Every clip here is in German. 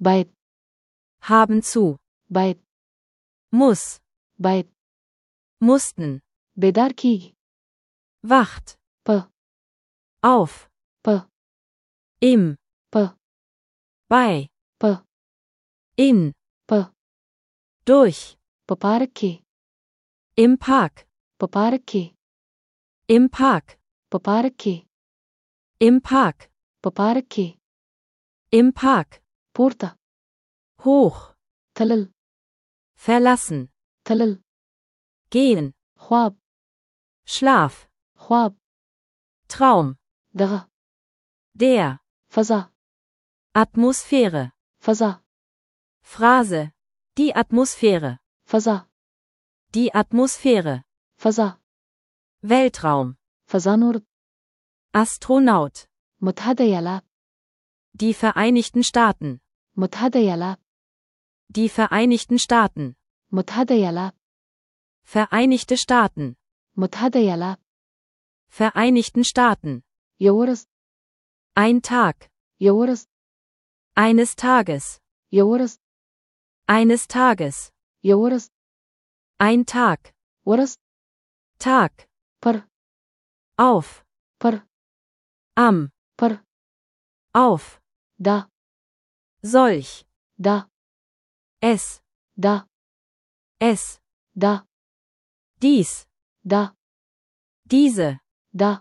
باید haben zu, باید muss, باید mussten, بیدار کیږي wacht, په auf, په im, په bei, په in, په durch, په پارک کې im Park, په پارک کې im Park, په پارک کې im Park, په پارک کې im Park, پورته hoch, تلل verlassen, تلل gehen, خواب Schlaf, خواب Traum, دغه der, فضا Atmosphäre, فضا Phrase, die Atmosphäre, فضا die Atmosphäre, فضا Weltraum, فضا نور Astronaut, متحده ایالات die Vereinigten Staaten, متحده ایالات die Vereinigten Staaten, متحده ایالات Vereinigte Staaten, متحده ایالات Vereinigten Staaten, یو ورځ ein Tag, یو ورځ eines Tages, یو ورځ eines Tages, یو ورځ ein Tag, ورځ Tag, پر auf, پر am, پر auf, دا solch, دا es, دا es, دا dies, دا diese, دا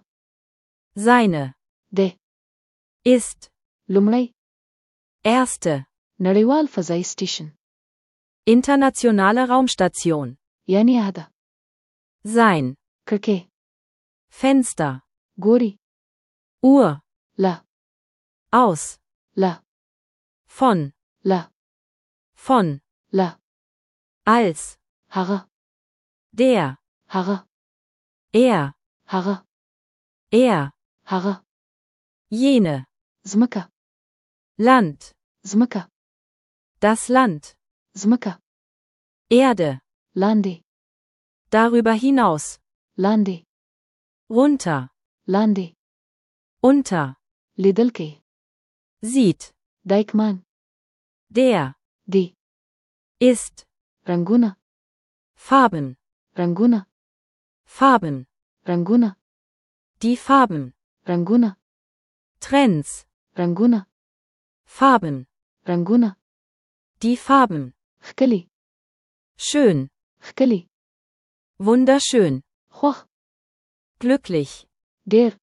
seine, د ist, لومړی erste, نړیوال فضایي سټیشن internationale Raumstation, یعنی اهده sein, کړکۍ Fenster, ګوري Uhr, لا aus, لا von, لا von, لا als, هغه der, هغه er, هغه jene, ځمکه Land, ځمکه das Land, ځمکه Erde, لاندې darüber hinaus, لاندې runter, لاندې unter, لیدل کې sieht, دایکمان der, دی ist, رنگونه Farben, رنگونه Farben, رنگونه die Farben, رنگونه Trends, رنگونه Farben, رنگونه die Farben, ښکلی schön, ښکلی wunderschön, خوښ glücklich, ډیر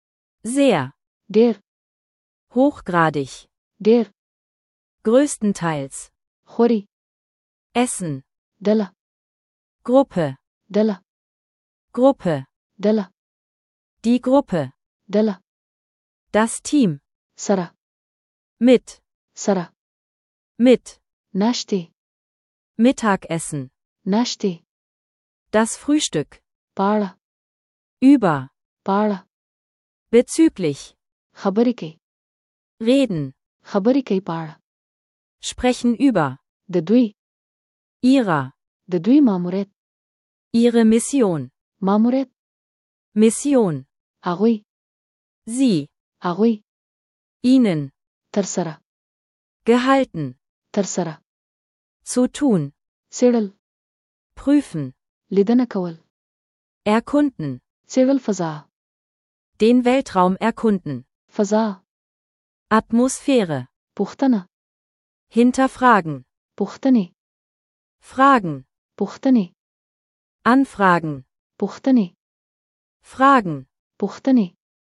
sehr, ډیر hochgradig, ډیر größtenteils, خوري Essen, ډله Gruppe, ډله Gruppe, ډله die Gruppe, ډله das Team, سره mit, سره mit, ناشتې Mittagessen, ناشتې das Frühstück, پاړه über, پاړه bezüglich, خبرې کوي reden, خبرې کوي پاړه sprechen über, د دوی ihrer, د دوی ماموریت ihre Mission, ماموریت Mission, هغوی sie, هغوی ihnen, تر سره gehalten, تر سره zu tun, څېړل prüfen, لیدنه کول erkunden, څېړل فضا den Weltraum erkunden, فضا Atmosphäre, پوښتنه hinterfragen, پوښتنې fragen, پوښتنې anfragen, پوښتنې fragen, پوښتنې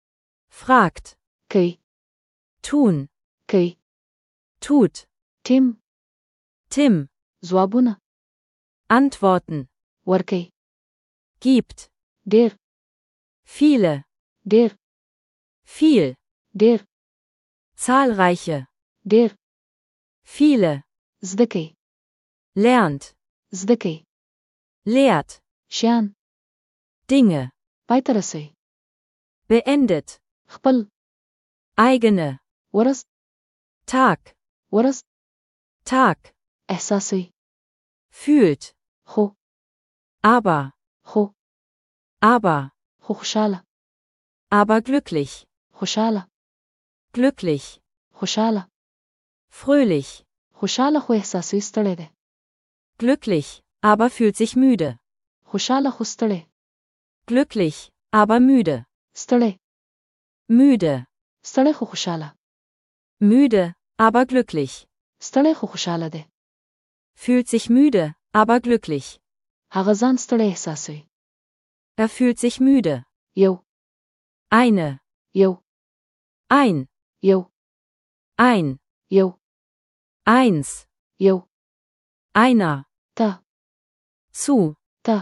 fragt, کوي tun, کوي tut, ټیم Tim, ځوابونه antworten, ورکوي gibt, ډیر viele, ډیر viel, ډیر zahlreiche, ډیر viele, زده کوي lernt, زده کوي lehrt, شیان Dinge, پای ته رسوي beendet, خپل eigene, ورځ Tag, ورځ Tag, احساسوي fühlt, خو aber, خو خوشاله aber glücklich, خوشاله glücklich, خوشاله fröhlich, خوشاله خو احساسوي ستړی دی. glücklich, aber fühlt sich müde. خوشاله خو ستړی. Glücklich, aber müde. ستړی. Müde. ستړی خو خوشاله. Müde, aber glücklich. ستړی خو خوشاله دی. Fühlt sich müde, aber glücklich. هغه ځان ستړی احساسوي. Er fühlt sich müde. یو. Eine. یو. Ein. یو. Ein. یو. Eins. یو. Einer. ته. Zu. ته.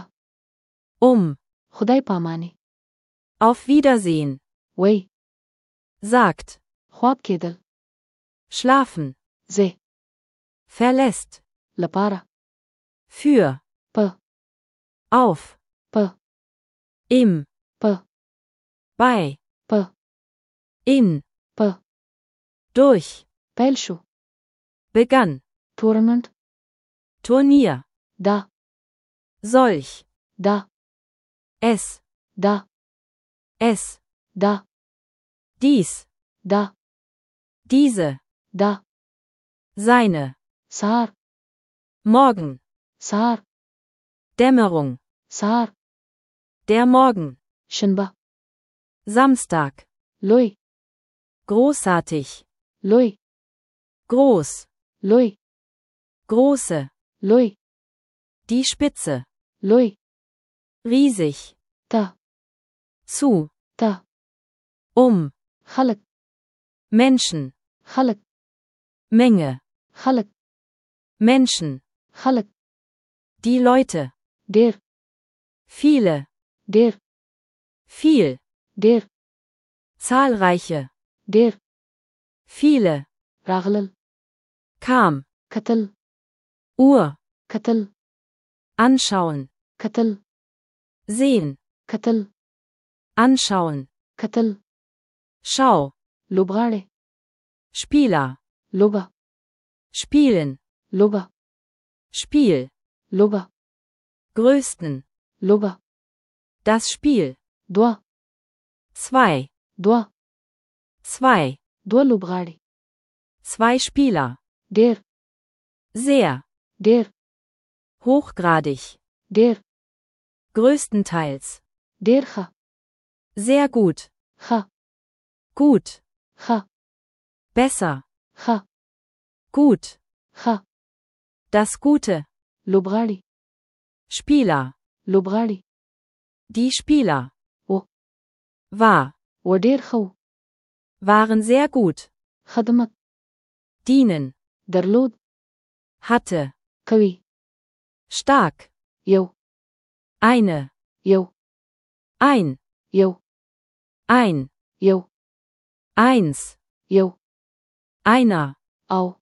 خدای پامانی. Auf Wiedersehen. وی. Sagt. خواب کېدل. Schlafen. زه. Verlässt. لپاره. Für. په. Auf. په. Im. په. Bei. په. In. په. Durch. پیل شو. Begann. تورنمنت. Turnier. دا. Solch. دا. Es. دا. Es. دا. Dies. دا. Diese. دا. Seine. سهار. Morgen. سهار. Dämmerung. سهار. Der Morgen. شنبه. Samstag. لوی. Großartig. لوی. Groß. لوی. Große. لوی. Die Spitze. لوی. Riesig. ته. Zu. ته. خلق. Menschen. خلق. Menge. خلق. Menschen. خلق. Die Leute. ډېر. Viele. ډېر. Viel. ډېر. Zahlreiche. ډېر. Viele. راغلل. Kam. کتل. Uhr. کتل. Anschauen. کتل. Sehen. کتل. Anschauen. کتل. Schau. لوبغاړی. Spieler. لوبه. Spielen. لوبه. Spiel. لوبه. Größten. لوبه. Das Spiel. دوه. Zwei. دوه. Zwei. دوه لوبغاړي. Zwei Spieler. ډېر. Sehr. ډېر. Hochgradig. ډېر. Größtenteils. ډېر ښه. Sehr gut. ښه. Gut. ښه. Besser. ښه. Gut. ښه. Das Gute. لوبغاړي. Spieler. لوبغاړي. Die Spieler. و. War. و ډېر ښه و. Waren sehr gut. خدمت. Dienen. درلود. Hatte. کوي. Stark. یو. Eine. یو. Ein. یو. Ein. یو. Eins. یو. Einer. او.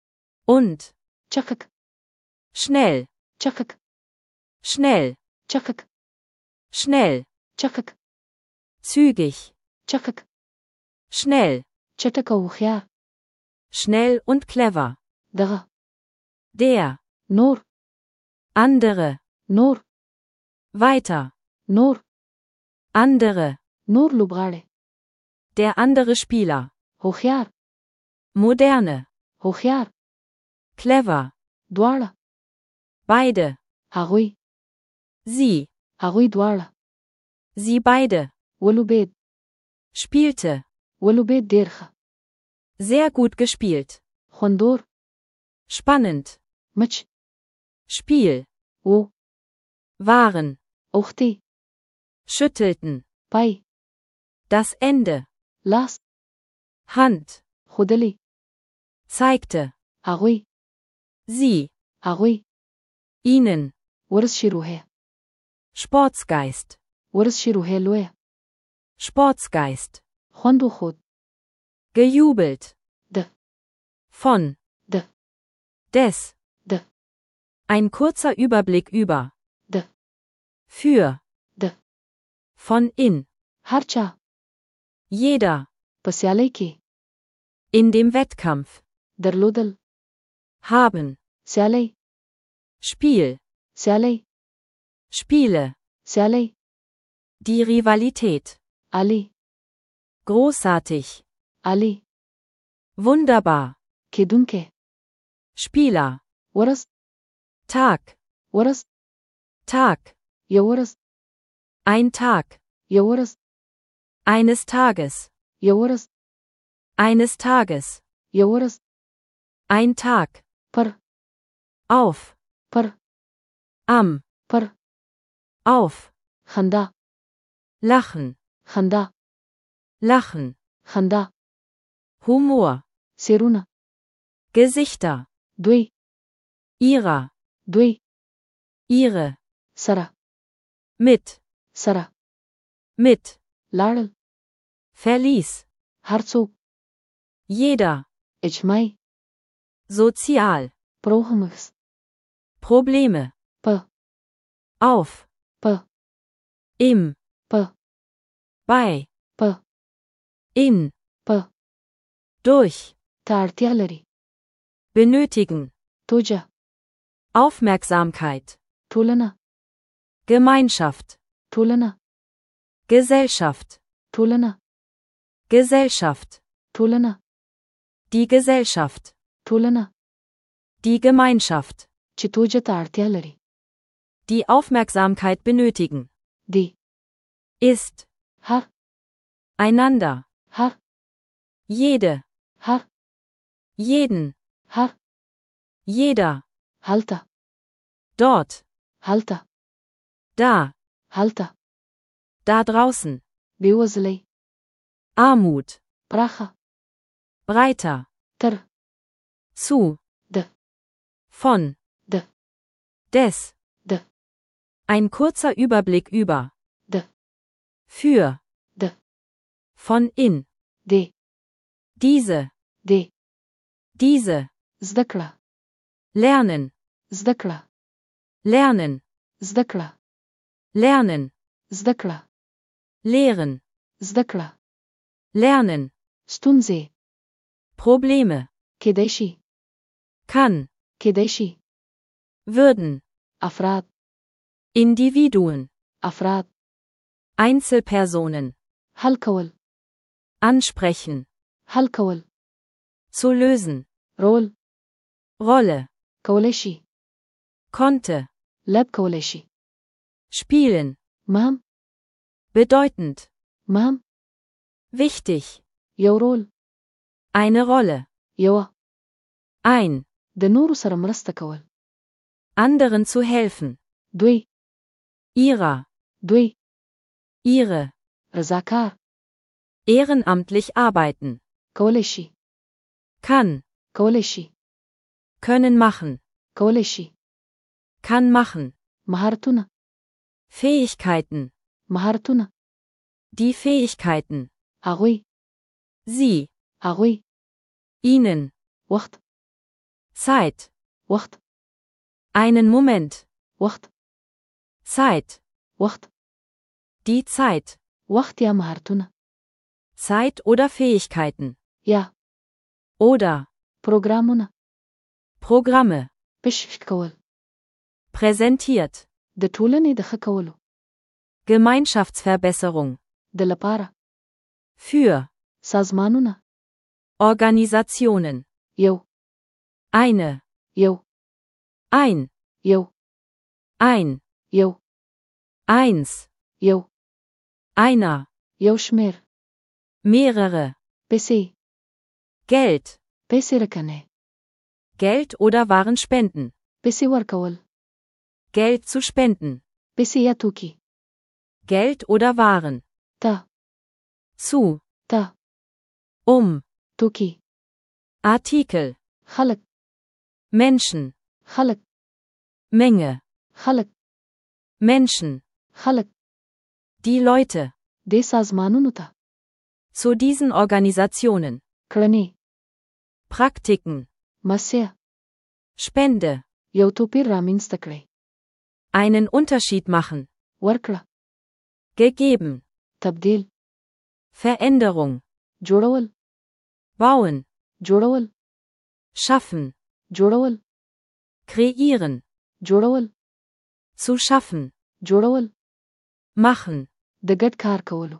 Und. چکک. Schnell. چکک. Schnell. چکک. Schnell. چکک. Zügig. چکک. Schnell. چټک او هوښیار. Schnell und clever. دغه. Der. نور. Andere. نور. Weiter. نور. Andere. نور لوبغاړي. Der andere Spieler. هوښیار. Moderne. هوښیار. Clever. دواړه. Beide. هغوی. Sie. هغوی دواړه. Sie beide. ولوبېد. Spielte. ولوبېد ډېر ښه. Sehr gut gespielt. خوندور. Spannend. مچ. Spiel. و. Waren. اوختي. Schüttelten. پای. Das Ende. لاس. Hand. خودلی. Zeigte. هغوی. Sie. هغوی. Ihnen. ورزشي روحيه. Sportsgeist. ورزشي روحيه لويه. Sportsgeist. خوند وخود. Gejubelt. د. Von. د. Des. د. Ein kurzer Überblick über. د. Für. د. Von in. هر چا. Jeder. په سیالۍ کې. In dem Wettkampf. درلودل. Haben. سیالۍ. Spiel. سیالۍ. Spiele. سیالۍ. Die Rivalität. علی. Großartig. علی. Wunderbar. کېدونکی. Spieler. ورځ Tag. ورځ Tag. یو ورځ Ein Tag. یو ورځ Eines Tages. یو ورځ Eines Tages. یو ورځ Ein Tag. پر Auf. پر Am. پر Auf. خندا Lachen. خندا Lachen. خندا Humor. سیرونه Gesichter. دوی Ihrer. دوی Ihre. سره Mit. سره Mit. لاړل Verlies. هر څوک Jeder. اجتماعي Sozial. پروهمس Probleme. په Auf. په Im. په Bei. په In. په Durch. ته اړتیا لري Benötigen. توجه Aufmerksamkeit. ټولنه Gemeinschaft. ټولنه Gesellschaft. ټولنه Gesellschaft. ټولنه Die Gesellschaft. ټولنه Die Gemeinschaft. چې توجه ته اړتیا لري Die Aufmerksamkeit benötigen. دی Ist. هر Einander. هر Jede. هر Jeden. هر Jeder. هلته Dort. هلته Da. هلته Da draußen. بېوزلۍ Armut. پراخه Breiter. تر Zu. د Von. د Des. د Ein kurzer Überblick über. د Für. د Von in. دی Diese. دی Diese. زده کړه Lernen. زده کړه Lernen. زده کړه Lernen. زده کړه Lehren. زده کړه Lernen. ستونزې Probleme. کېدای شي Kann. کېدای شي Würden. افراد Individuen. افراد Einzelpersonen. حل کول Ansprechen. حل کول Zu lösen. رول Rolle. کولای شي Konnte. لب کولای شي Spielen. مهم Bedeutend. مهم Wichtig. یو رول Eine Rolle. یوه Ein. د نورو سره مرسته کول Anderen zu helfen. دوی Ihrer. دوی Ihre. رضاکار Ehrenamtlich arbeiten. کولای شي Kann. کولای شي Können machen. کولای شي Kann machen. مهارتونه Fähigkeiten. مهارتونه Die Fähigkeiten. هغوی Sie. هغوی Ihnen. وخت Zeit. وخت Einen Moment. وخت Zeit. وخت Die Zeit. وخت یا مهارتونه Zeit oder Fähigkeiten. یا Oder. پروګرامونه Programme. پیشکش کول Präsentiert. د ټولنې د ښه کولو Gemeinschaftsverbesserung. د لپاره Für. سازمانونه Organisationen. یو Eine. یو Ein. یو Ein. یو Eins. یو Einer. یو شمیر Mehrere. پیسې Geld. پیسې رکنه Geld oder Waren spenden. پیسې ورکول Geld zu spenden. پیسې یا توکي Geld oder Waren. ته Zu. ته توکي Artikel. خلق Menschen. خلق Menge. خلق Menschen. خلق Die Leute. دې سازمانونو ته Zu diesen Organisationen. کړنې Praktiken. مسیح Spende. یو توپیر رامنځته کړي Einen Unterschied machen. ورکړه Gegeben. تبدیل Veränderung. جوړول Bauen. جوړول Schaffen. جوړول Kreieren. جوړول Zu schaffen. جوړول Machen. د ګډ کار کولو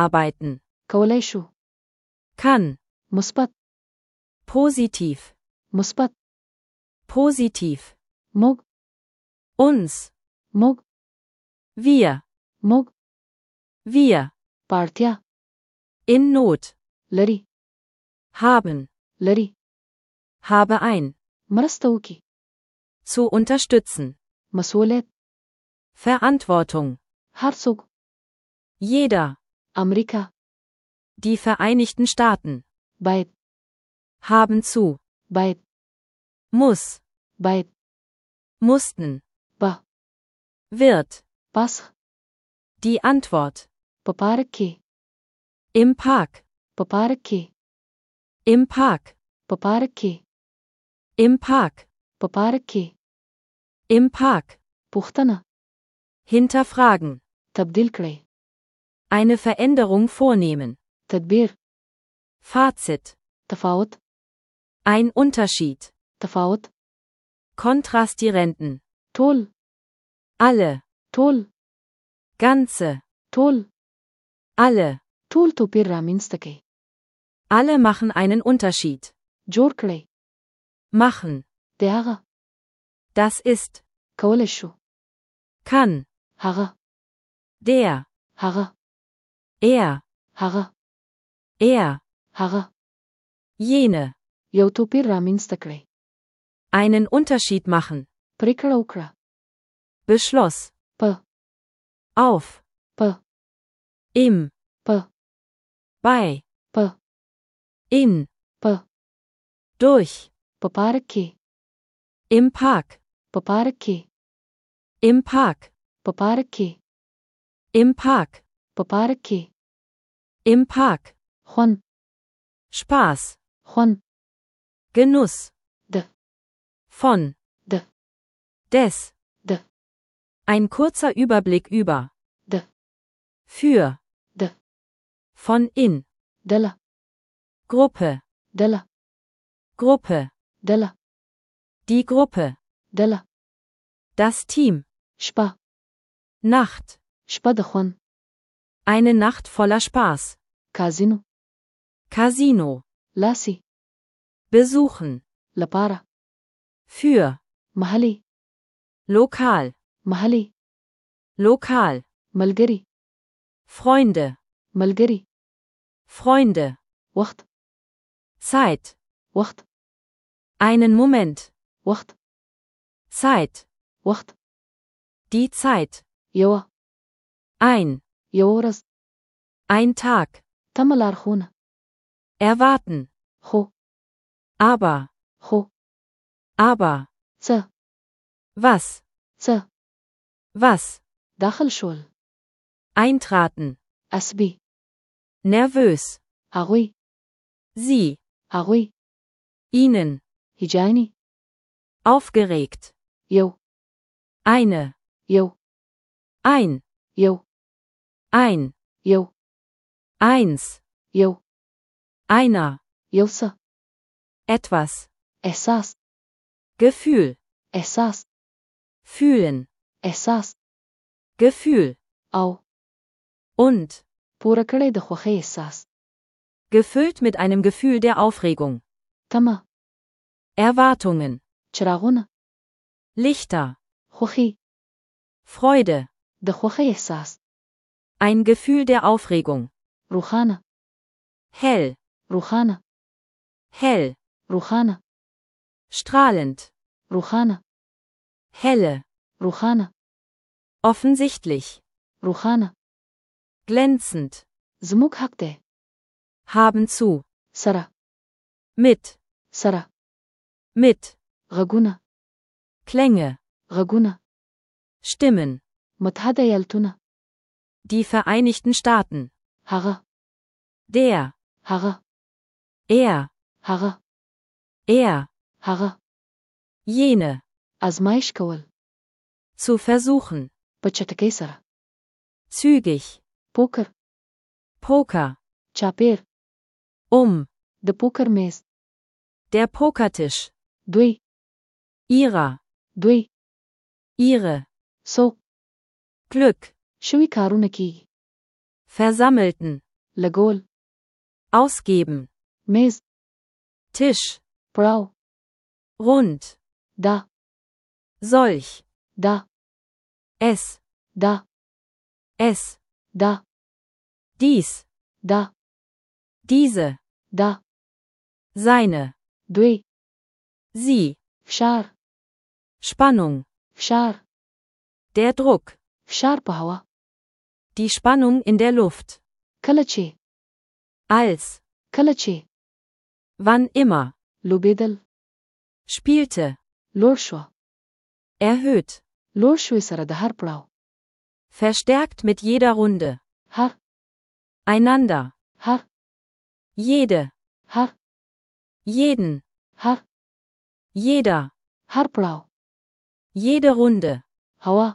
Zusammenarbeiten. کولای شو Kann. مثبت Positiv. مثبت. positiv, موږ. uns, موږ. wir, موږ. wir, پاړتیا. in Not, لري. haben, لري. habe ein, مرسته وکي. zu unterstützen, مسؤلیت. Verantwortung, هر څوک. jeder, امریکا. die Vereinigten Staaten, باید. haben zu, باید. muss, باید. mussten, به. wird, پاسخ. die Antwort, په پارک کې. im Park, په پارک کې. im Park, په پارک کې. im Park, په پارک کې. im Park, پوښتنه. hinterfragen, تبدیل کړئ. eine Veränderung vornehmen, تدبیر. Fazit, تفاوت. ein Unterschied, تفاوت. Kontrastierenden, ټول. alle, ټول. ganze, ټول. alle, ټول توپیر رامنځته کوي. alle machen einen Unterschied, جوړ کړئ. machen, د هغه. das ist, کولی شو. kann, هغه. der, هغه. er, هغه. jene, یو توپیر رامنځته کړئ. einen Unterschied machen, پریکړه وکړه. Beschloss, په. auf, په. im, په. bei, په. in, په. durch, په پارک کې. im Park, په پارک کې. im Park, په پارک کې. im Park, په پارک کې. im Park, خوند. Spaß, خوند. Genuss, د. von, د. des, د. ein kurzer Überblick über, د. für, د. von in, دله. Gruppe, دله. Gruppe, دله. die Gruppe, دله. das Team, شپه. Nacht, شپه د خوند. eine Nacht voller Spaß, کازینو. Casino, لاسي. besuchen, لپاره. für, محلي. lokal, محلي. lokal, ملګری. Freunde, ملګری. Freunde, وخت. Zeit, وخت. einen Moment, وخت. Zeit, وخت. die Zeit, یوه. ein, یوه ورځ. ein Tag, تمه لارښوونه. erwarten, خو. aber, خو. aber, څه. was, څه. was, داخل شول. eintraten, عصبي. nervös, هغوی. sie, هغوی. ihnen, هیجانی. aufgeregt, یو. eine, یو. ein, یو. ein, یو. eins, یو. einer, یو څه. etwas, احساس. Gefühl, احساس. fühlen, احساس. Gefühl, او. und, پوره کړی د خوښۍ احساس. gefüllt mit einem Gefühl der Aufregung, تمه. Erwartungen, چراغونه. Lichter, خوښي. Freude, د خوښۍ احساس. ein Gefühl der Aufregung, روښانه. hell, روښانه. hell, روښانه. strahlend, روښانه. helle, روښانه. offensichtlich, روښانه. glänzend, زموږ حق دی. haben zu, سره. mit, سره. mit, غږونه. Klänge, غږونه. Stimmen, متحده ایالتونه. die Vereinigten Staaten, هغه. der, هغه. er, هغه. jene, ازمایش کول. zu versuchen, په چټکۍ سره. zügig, پوکر. Poker, چاپیر. د پوکر میز. der Pokertisch, دوی. ihrer, دوی. ihre, څوک. Glück, شوي کارونه کیږي. versammelten, لګول. ausgeben, میز. Tisch, پړاو. rund, دا solch, دا es, دا es, دا dies, دا diese, دا seine, دوی sie, فشار Spannung, فشار der Druck, فشار په هوا die Spannung in der Luft, کله چې als, کله چې wann immer, لوبېدل spielte, لوړ شوه erhöht, لوړ شوې سره د هر پړاو verstärkt mit jeder Runde, هر einander, هر jede, هر jeden, هر jeder, هر پړاو jede Runde, هوا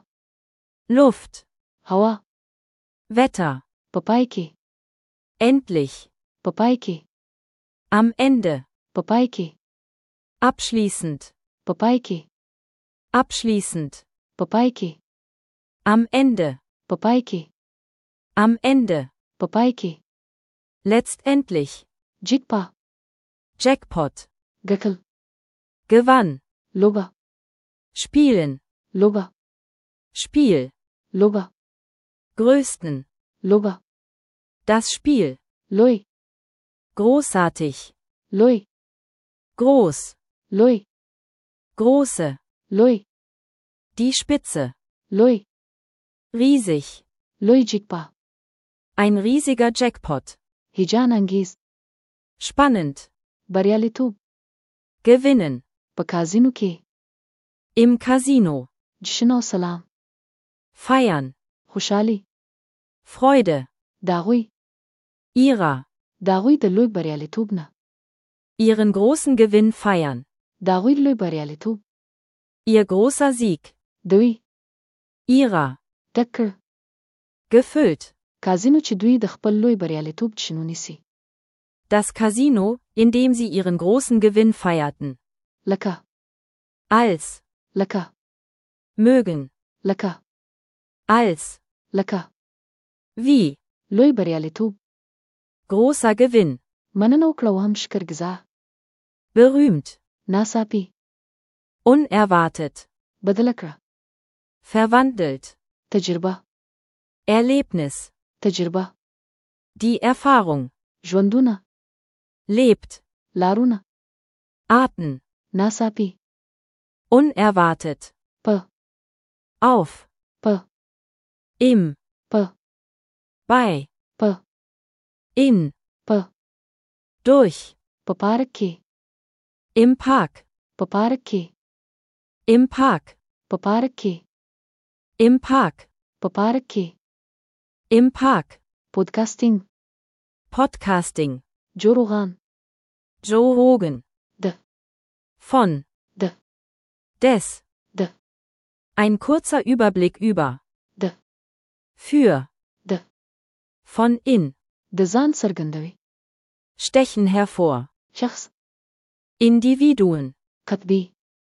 Luft, هوا Wetter, په پای کې endlich, په پای کې am Ende, په پای کې abschließend, په پای کې abschließend, په پای کې am Ende, په پای کې am Ende, په پای کې letztendlich, جیکپا Jackpot, ګټل gewann, لوبه spielen, لوبه Spiel, لوبه größten, لوبه das Spiel, لوی großartig, لوی groß, لوی große, لوی die Spitze, لوی riesig, لوی جیکپا ein riesiger Jackpot, هیجان انگیز spannend, بریالیتوب gewinnen, په کازینو کې im Casino, جشن او سلام feiern, خوشحالي Freude, داغوی ihrer, داغوی د لوی بریالیتوب نه ihren großen Gewinn feiern, داغوی لوی بریالیتوب ihr großer Sieg, دوی ihrer, ډکر gefüllt, کازینو چې دوی د خپل لوی بریالیتوب جشن ونیسي das Casino, in dem sie ihren großen Gewinn feierten, لکه als, لکه mögen, لکه als, لکه wie, لوی بریالیتوب großer Gewinn, مننه وکړه او هم شکرګزار berühmt, ناڅاپي unerwartet, بدله کړه verwandelt, تجربه Erlebnis, تجربه die Erfahrung, ژوندونه lebt, لارونه Arten, ناڅاپي unerwartet, په auf, په im, په bei, په in, په durch, په پارک کې im Park, په پارک کې im Park, په پارک کې im Park, په پارک کې im Park, پودکاسټینګ Podcasting, جوروغان Joe Rogan, د von, د des, د ein kurzer Überblick über, د für, د von in, د ځان څرګندوي stechen hervor, شخص Individuen, قطبي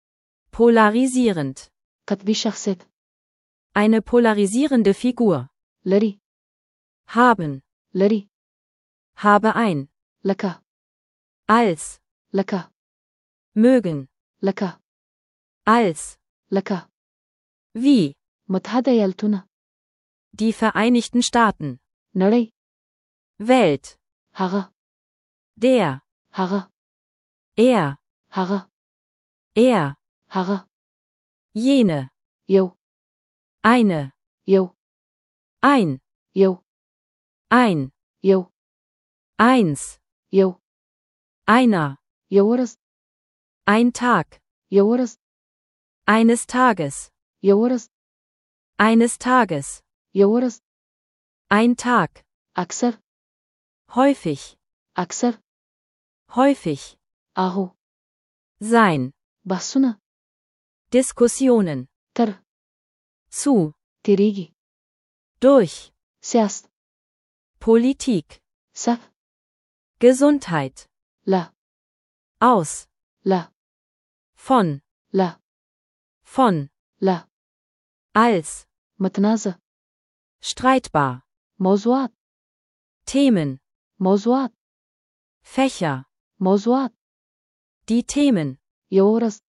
polarisierend, قطبي شخصیت eine polarisierende Figur, لري haben, لري habe ein, لکه als, لکه mögen, لکه als, لکه wie, متحده ایالتونه die Vereinigten Staaten, نړۍ Welt, هغه der, هغه er, هغه er, هغه jene, یو eine, یو ein, یو ein, یو eins, یو einer, یو ورځ ein Tag, یو ورځ eines Tages, یو ورځ eines Tages, یو ورځ ein Tag, اکثر häufig, اکثر häufig, آهو sein, بحثونه Diskussionen, تر zu, تیریږي durch, سیاست Politik, صف Gesundheit, لا aus, لا von, لا von, لا als, متنازع streitbar, موضوعات Themen, موضوعات Fächer, موضوعات die Themen, یو ورځ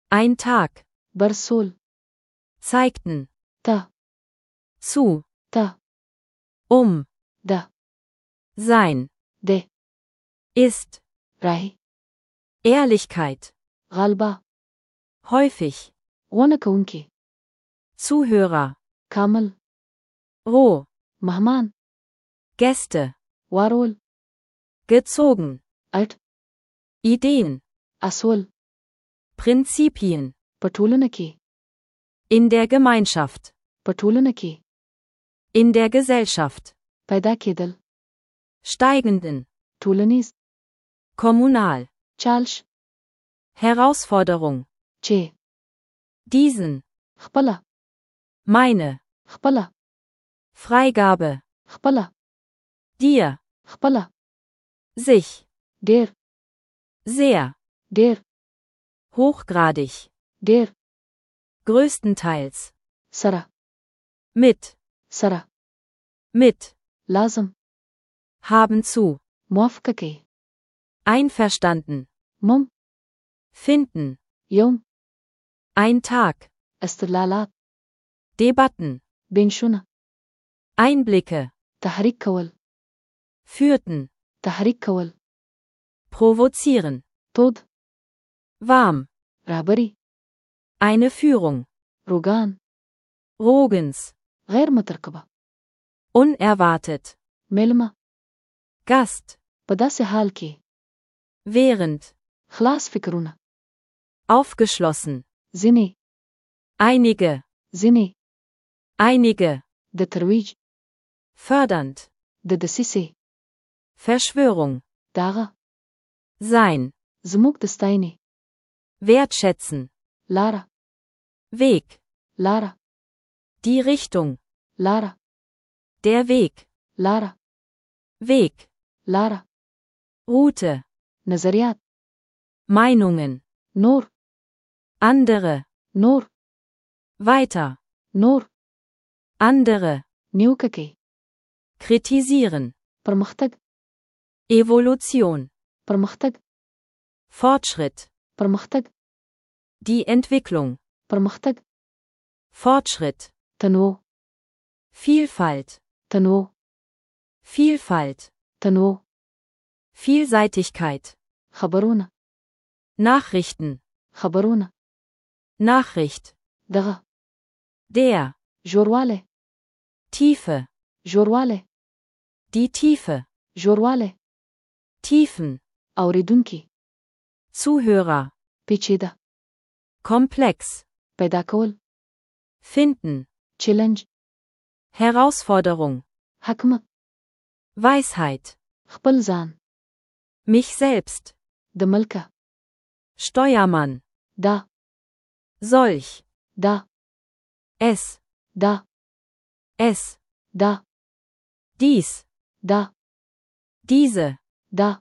Ein Tag. برسول Zeigten. ته Zu. ته ده. ده Sein. ده Ist. راهي Ehrlichkeit. غالبا Häufig. غونه کوونکی Zuhörer. کامل Roh. مهمان Gäste. وارول Gezogen. الټ Ideen. اصول Prinzipien. په ټولنه کې In der Gemeinschaft. په ټولنه کې In der Gesellschaft. پیدا کېدل Steigenden. ټولنیز Kommunal. چالش Herausforderung. چې Diesen. خپله Meine. خپله Freigabe. خپله Dir. خپله Sich. ډېر Sehr. ډېر Hochgradig. ډېر Größtenteils. سره Mit. سره Mit. لازم Haben zu. موافقه کوي Einverstanden. مم Finden. یوم Ein Tag. استدلالات Debatten. بنشونه Einblicke. تحریک کول Führten. تحریک کول Provozieren. تود Warm. رهبری Eine Führung. روگان Rogens. غیر مترقبه Unerwartet. ملمه Gast. په داسې حال کې Während. خلاص فکرونه Aufgeschlossen. ځینې Einige. ځینې Einige. د ترویج Fördernd. د دسیسې Verschwörung. داغه Sein. زموږ د ستاینې Wertschätzen. لاره Weg. لاره Die Richtung. لاره Der Weg. لاره Weg. لاره Route. نظریات Meinungen. نور Andere. نور Weiter. نور Andere. نیوکه کوي Kritisieren. پرمختګ Evolution. پرمختګ Fortschritt. پرمختګ Die Entwicklung. پرمختګ Fortschritt. تنوع Vielfalt. تنوع Vielfalt. تنوع Vielseitigkeit. خبرونه Nachrichten. خبرونه Nachricht. دغه Der. ژورواله Tiefe. ژورواله Die Tiefe. ژورواله Tiefen. اوریدونکي Zuhörer. پیچیده Komplex. پیدا کول Finden. چیلنج Herausforderung. حکمت Weisheit. خپل ځان Mich selbst. د ملکه Steuermann. دا Solch. دا Es. دا Es. دا Dies. دا Diese. دا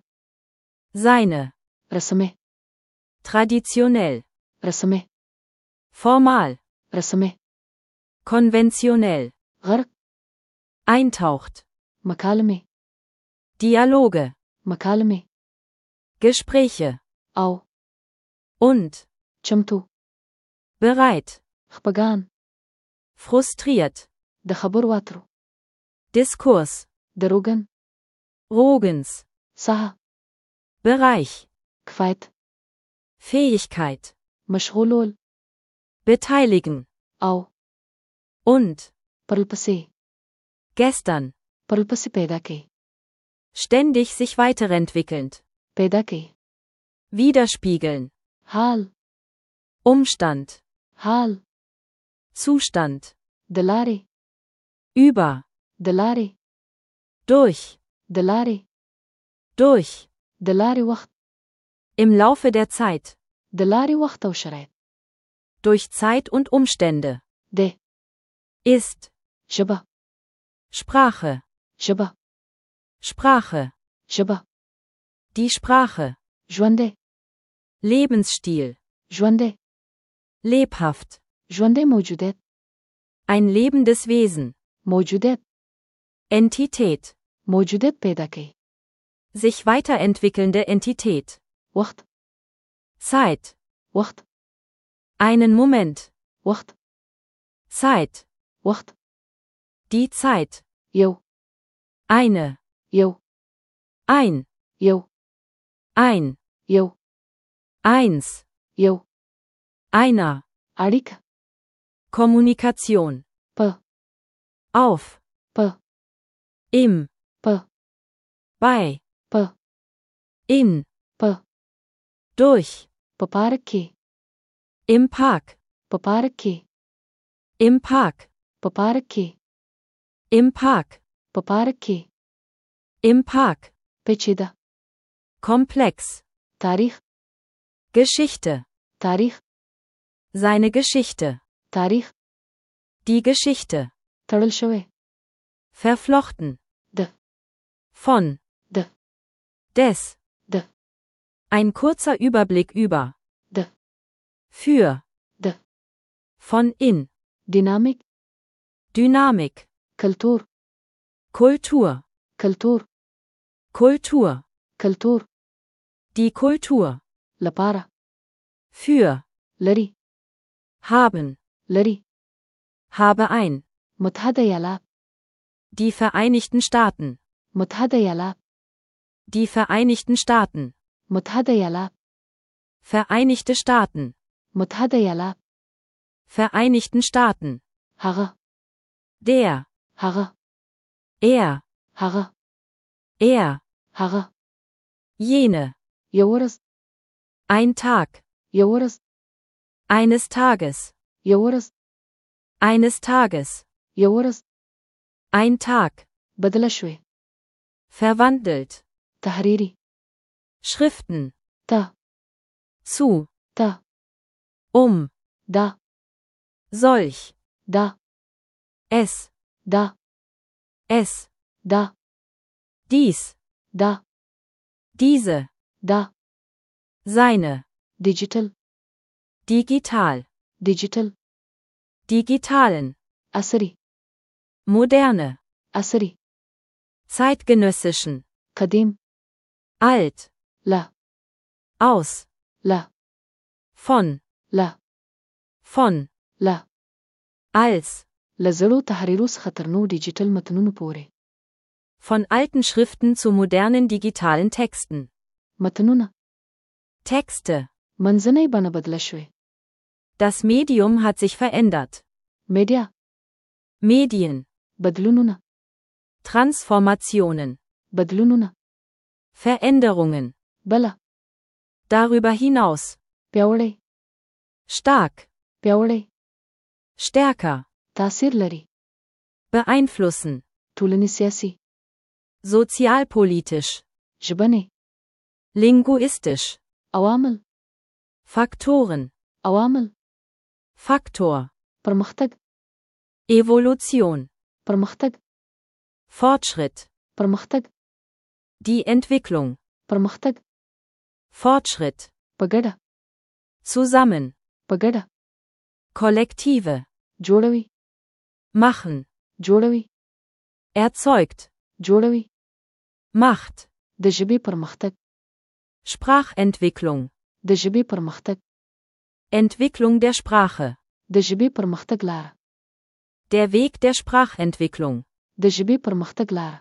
Seine. رسمه Traditionell. رسمه Formal. رسمه Konventionell. غرق Eintaucht. مکالمه Dialoge. مکالمه Gespräche. او Und. چمتو Bereit. خپگان Frustriert. د خبرو اترو Diskurs. د روگن Rogens. ساحه Bereich. کفایت Fähigkeit. مشغولول Beteiligen. او Und. پرلپسې Gestern. پرلپسې پیدا کوي Ständig sich weiterentwickelnd. پیدا کوي Widerspiegeln. حال Umstand. حال Zustand. د لارې Über. د لارې Durch. د لارې Durch. د لارې وخت Im Laufe der Zeit. د لارې وخت او شرایط Durch Zeit und Umstände. د Ist. ژبه Sprache. ژبه Sprache. ژبه Die Sprache. ژوندې Lebensstil. ژوندې Lebhaft. ژوندې موجودیت Ein lebendes Wesen. موجودیت Entität. موجودیت پیدا کوي Sich weiterentwickelnde Entität. وخت Zeit. وخت Einen Moment. وخت. Zeit. وخت. Die Zeit. يو. Eine. يو. Ein. يو. Ein. يو. Eins. يو. Einer. أړیکه. Kommunikation. په. Auf. په. Im. په. Bei. په. In. په. Durch. په پارک کې. Im Park. په پارک کې. Im Park. په پارک کې. Im Park. په پارک کې. Im Park. پیچیده. Komplex. تاریخ. Geschichte. تاریخ. Seine Geschichte. تاریخ. Die Geschichte. تړل شوی. Verflochten. د. Von. د. Des. د. Ein kurzer Überblick über. د. Für. د. Von in. دینامیک. Dynamik. کلتور. Kultur. کلتور. Kultur. کلتور. Die Kultur. لپاره. Für. لري. Haben. لري. Habe ein. متحده ایالات. Die Vereinigten Staaten. متحده ایالات. Die Vereinigten Staaten. متحده ایالات. Vereinigte Staaten. متحده ایالات. Vereinigten Staaten. هغه. Der. هغه. Er. هغه. Er. هغه. Jene. یو ورځ. Ein Tag. یو ورځ. Eines Tages. یو ورځ. Eines Tages. یو ورځ. Ein Tag. بدله شوې. Verwandelt. تحریری. Schriften. ته. Zu. ته. Da. Solch. دا. Es. دا. Es. دا. Dies. دا. Diese. دا. Seine. Digital. Digital. Digital. Digitalen. عصري. Moderne. عصري. Zeitgenössischen. قديم. Alt. لا. Aus. لا. Von. لا. Von. لا. Als. لزړو تحریرو څخه تر نو ډیجیټل متنونو پورې. Von alten Schriften zu modernen digitalen Texten. متنونه. Texte. منځنۍ بڼه بدله شوې. Das Medium hat sich verändert. میډیا. Medien. بدلونونه. Transformationen. بدلونونه. Veränderungen. بله. Darüber hinaus. پیاوړی. Stark. پیاوړی. Stärker. تاثیر لري. Beeinflussen. ټولنی سیاسي. Sozialpolitisch. ژبنی. Linguistisch. عوامل. Faktoren. عوامل. Faktor. پرمختګ. Evolution. پرمختګ. Fortschritt. پرمختګ. Die Entwicklung. پرمختګ. Fortschritt. په ګډه. Zusammen. په ګډه. Kollektive. جوړوي. Machen. جوړوي. Erzeugt. جوړوي. Macht. د ژبې پرمختګ. Sprachentwicklung. د ژبې پرمختګ. Entwicklung der Sprache. د ژبې پرمختګ لاره. Der Weg der Sprachentwicklung. د ژبې پرمختګ لاره.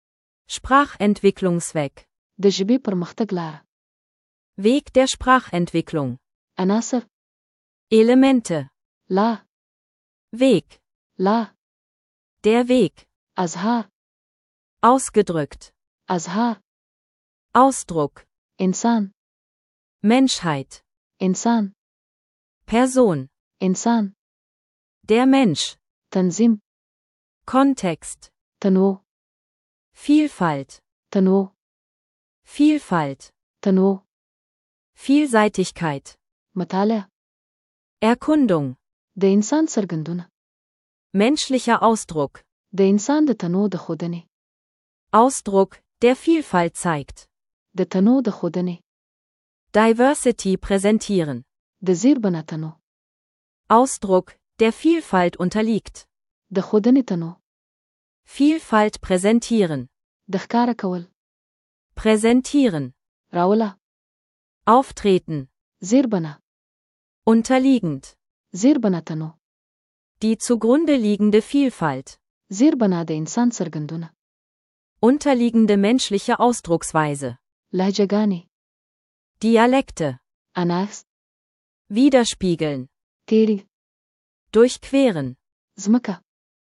Sprachentwicklungsweg. د ژبې پرمختګ لاره. Weg der Sprachentwicklung. عناصر. Elemente. لا. Weg. لا. Der Weg. اظهار. Ausgedrückt. اظهار. Ausdruck. انسان. Menschheit. انسان. Person. انسان. Der Mensch. تنظیم. Kontext. تنوع. Vielfalt. تنوع. Vielfalt. تنوع. Vielseitigkeit. مطالعه. Erkundung. د انسان څرګندونه. Menschlicher Ausdruck. د انسان د تنوع د ښودنې. Ausdruck, der Vielfalt zeigt. د تنوع د ښودنې. Diversity präsentieren. د زیربنا تنوع. Ausdruck, der Vielfalt unterliegt. د ښودنې تنوع. Vielfalt präsentieren. د ښکاره کول. Präsentieren. راوله. Auftreten. زیربنا. Unterliegend. زیربناتنو. Die zugrunde liegende Vielfalt. زیربنا د انسان څرګندونه. Unterliegende menschliche Ausdrucksweise. لهجهګانې. Dialekte. اناکس. Widerspiegeln. تیری. Durchqueren. زمکه.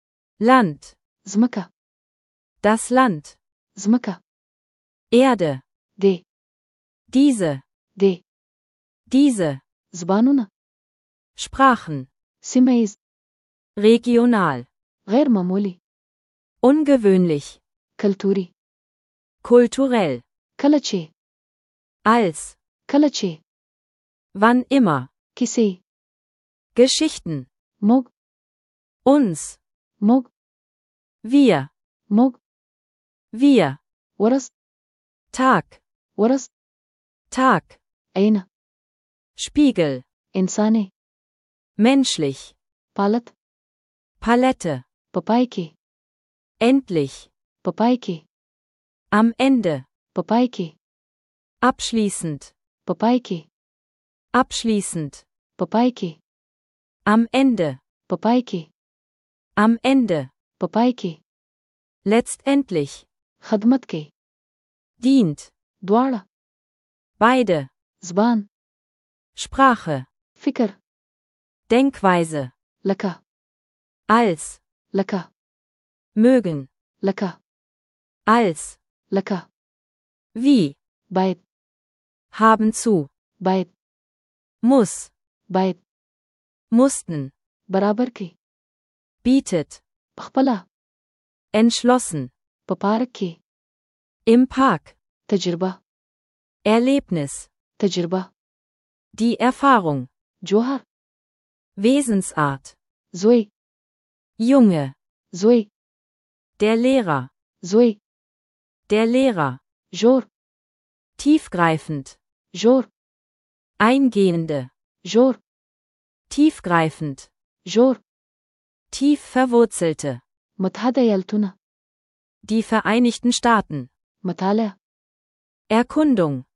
Land. زمکه. Das Land. زمکه. Erde. دی. Diese. دی. Diese. زبانونه. Sprachen. سیمه Regional. غیر معمولی. Ungewöhnlich. کلتوری. Kulturell. کله چې. Als. کله چې. Wann immer. کیسې. Geschichten. موږ. Uns. موږ. Wir. موږ. Wir. ورځ. Tag. ورځ. Tag. عینه. Spiegel. انساني. Menschlich. پالت. Palette. په پای کې. Endlich. په پای کې. Am Ende. په پای کې. Abschließend. په پای کې. Abschließend. په پای کې. Am Ende. په پای کې. Am Ende. په پای کې. Letztendlich. خدمت کوي. Dient. دواړه. Beide. زبان. Sprache. فکر. Denkweise. لکه. Als. لکه. Mögen. لکه. Als. لکه. Wie. باید. Haben zu. باید. Muss. باید. Mussten. برابر کې. Bietet. پخپله. Entschlossen. په پارک کې. Im Park. تجربه. Erlebnis. تجربه. Die Erfahrung. جوهر. Wesensart. زوی. Junge. زوی. Der Lehrer. زوی. Der Lehrer. ژور. Tiefgreifend. ژور. Eingehende. ژور. Tiefgreifend. ژور. Tief verwurzelte. متحده ایالتونه. Die Vereinigten Staaten. مطالعه. Erkundung.